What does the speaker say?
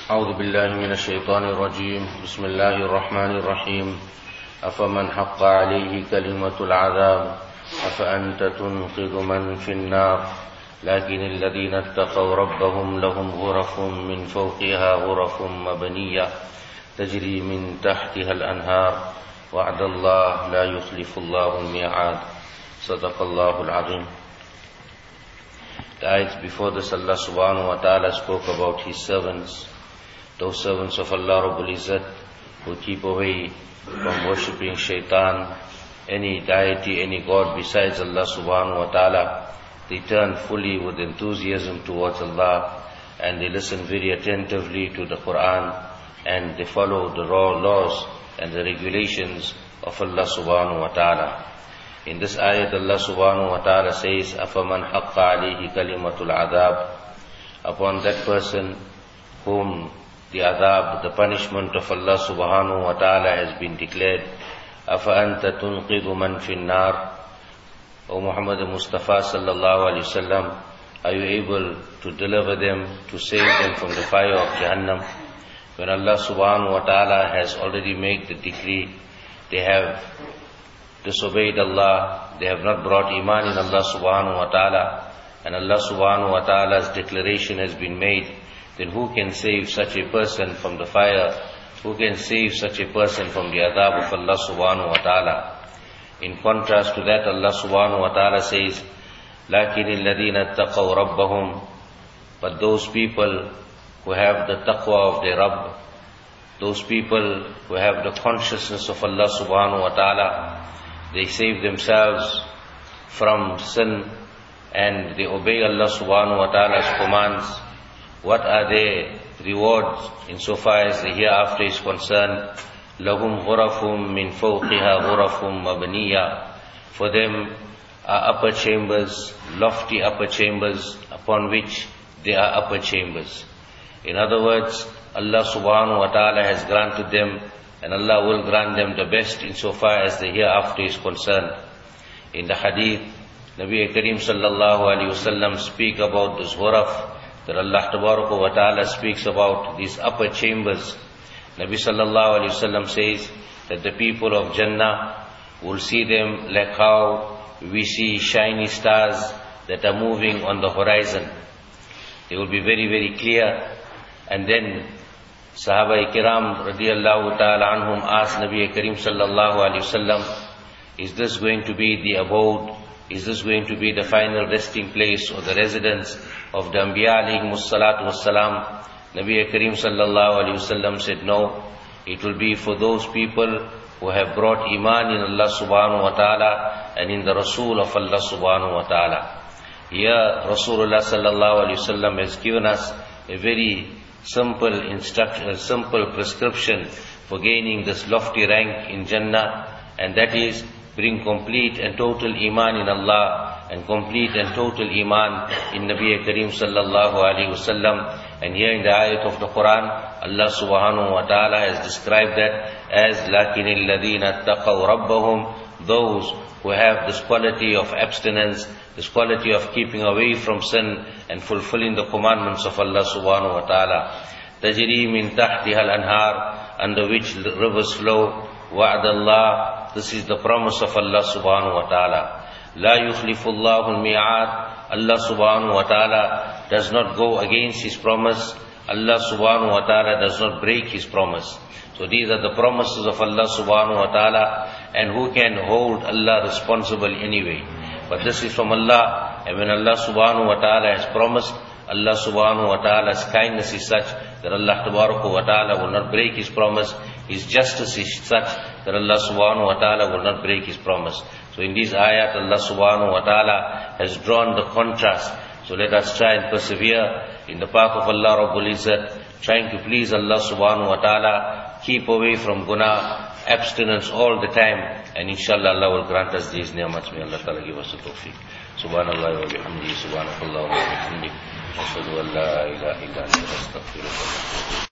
أعوذ بالله من الشيطان الرجيم. بسم الله الرحمن الرحيم. أفمن حق عليه كلمة العذاب أفأنت تنقذ من في النار لكن الذين اتقوا ربهم لهم غرف من فوقها غرف مبنية تجري من تحتها الأنهار وعد الله لا يخلف الله الميعاد. صدق الله العظيم. The ayats before this, Allah subhanahu wa ta'ala spoke about His servants, those servants of Allah Rabbul Izzat who keep away from worshipping shaitan, any deity, any god besides Allah subhanahu wa ta'ala. They turn fully with enthusiasm towards Allah and they listen very attentively to the Quran and they follow the laws and the regulations of Allah subhanahu wa ta'ala. In this ayat, Allah subhanahu wa ta'ala says, أَفَمَنْ حَقَّ عَلَيْهِ كَلِمَةُ الْعَذَابِ, upon that person whom the adab, the punishment of Allah subhanahu wa ta'ala has been declared. أَفَأَنْتَ تُنْقِذُ مَنْ فِي النَّارِ, O Muhammad Mustafa sallallahu alayhi wasallam, are you able to deliver them, to save them from the fire of Jahannam? When Allah subhanahu wa ta'ala has already made the decree, they have disobeyed Allah, they have not brought iman in Allah subhanahu wa ta'ala, and Allah subhanahu wa ta'ala's declaration has been made, then who can save such a person from the fire? Who can save such a person from the adab of Allah subhanahu wa ta'ala? In contrast to that, Allah subhanahu wa ta'ala says, لَكِنِ الَّذِينَ اتَّقَوْا رَبَّهُمْ, but those people who have the taqwa of their Rabb, those people who have the consciousness of Allah subhanahu wa ta'ala, they save themselves from sin and they obey Allah subhanahu wa ta'ala's commands. What are their rewards insofar as the hereafter is concerned? لَهُمْ غُرَفٌ مِّن فَوْقِهَا غُرَفٌ مَبْنِيَّةٌ, for them are upper chambers, lofty upper chambers, upon which there are upper chambers. In other words, Allah subhanahu wa ta'ala has granted them, and Allah will grant them the best insofar as the hereafter is concerned. In the hadith, Nabi Kareem sallallahu alayhi wasallam speak about this ghuraf, that Allah tabaraka wa ta'ala speaks about these upper chambers. Nabi sallallahu alayhi wasallam says that the people of Jannah will see them like how we see shiny stars that are moving on the horizon. They will be very, very clear. And then Sahaba Kiram radiyallahu ta'ala anhum asked Nabi Kareem sallallahu alayhi wasallam, is this going to be the abode? Is this going to be the final resting place or the residence of the Anbiya alayhimus salatu wassalam? Nabi Kareem sallallahu alayhi wasallam said, no, it will be for those people who have brought iman in Allah subhanahu wa ta'ala and in the Rasul of Allah subhanahu wa ta'ala. Here Rasulullah sallallahu alayhi wasallam has given us a very simple instruction, a simple prescription for gaining this lofty rank in Jannah, and that is bring complete and total iman in Allah and complete and total iman in Nabi Kareem sallallahu alayhi wasallam. And here in the ayat of the Quran, Allah subhanahu wa ta'ala has described that as لَكِنِ الَّذِينَ اتَّقَوْا رَبَّهُمْ, those who have this quality of abstinence, this quality of keeping away from sin and fulfilling the commandments of Allah subhanahu wa ta'ala. تَجْرِي مِن تَحْتِهَا الْأَنْهَارِ, under which rivers flow. وَعْدَ اللَّهِ, this is the promise of Allah subhanahu wa ta'ala. لَا يُخْلِفُ اللَّهُ الْمِيعَادِ, Allah subhanahu wa ta'ala does not go against His promise. Allah subhanahu wa ta'ala does not break His promise. So these are the promises of Allah subhanahu wa ta'ala, and who can hold Allah responsible anyway? But this is from Allah, and when Allah subhanahu wa ta'ala has promised, Allah subhanahu wa ta'ala's kindness is such that Allah tabaraka wa ta'ala will not break His promise. His justice is such that Allah subhanahu wa ta'ala will not break His promise. So in these ayat, Allah subhanahu wa ta'ala has drawn the contrast. So let us try and persevere in the path of Allah Rabbul Izzat, trying to please Allah subhanahu wa ta'ala, keep away from guna, abstinence all the time, and inshallah Allah will grant us these ni'mats. May Allah ta'ala give us the tawfiq. Subhanallah wa bihamdihi, subhanakallah wa bihamdihi, ashhadu an la ilaha illa anta astaghfiruka wa atubu ilayk.